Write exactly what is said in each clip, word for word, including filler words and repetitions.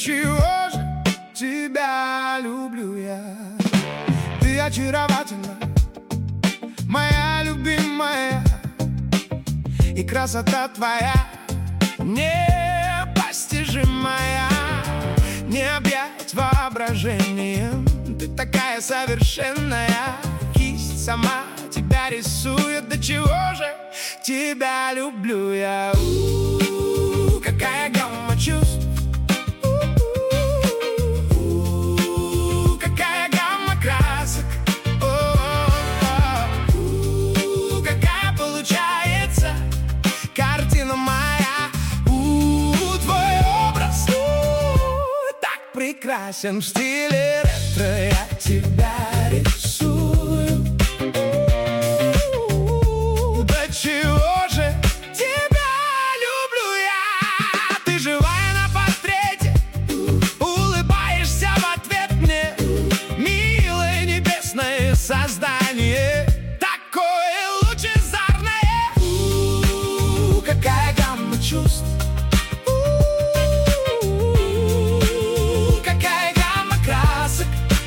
чего же тебя люблю я? Ты очаровательна, моя любимая, и красота твоя непостижимая, не объять воображением. Ты такая совершенная, кисть сама тебя рисует. До чего же тебя люблю я? У-у-у, какая гамма чувств, у-у-у, какая гамма красок, у-у-у, какая получается картина моя. У-у-у, твой образ у-у-у, так прекрасен, в стиле ретро я тебя рисую. До чего же тебя люблю я? Ты живая на портрете, улыбаешься в ответ мне, милое небесное создание, такое лучезарное. У-у-у, какая гамма чувств, у-у-у, какая гамма красок,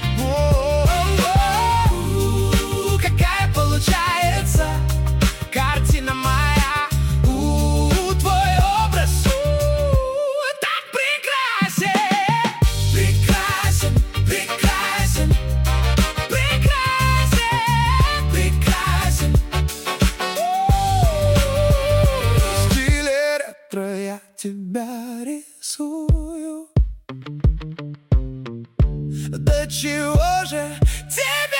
у-у-у, какая получается картина моя. У-у-у, твой образ у-у-у, так прекрасен, прекрасен, прекрасен, прекрасен, прекрасен. В стиле ретро я тебя рисую. До чего же тебя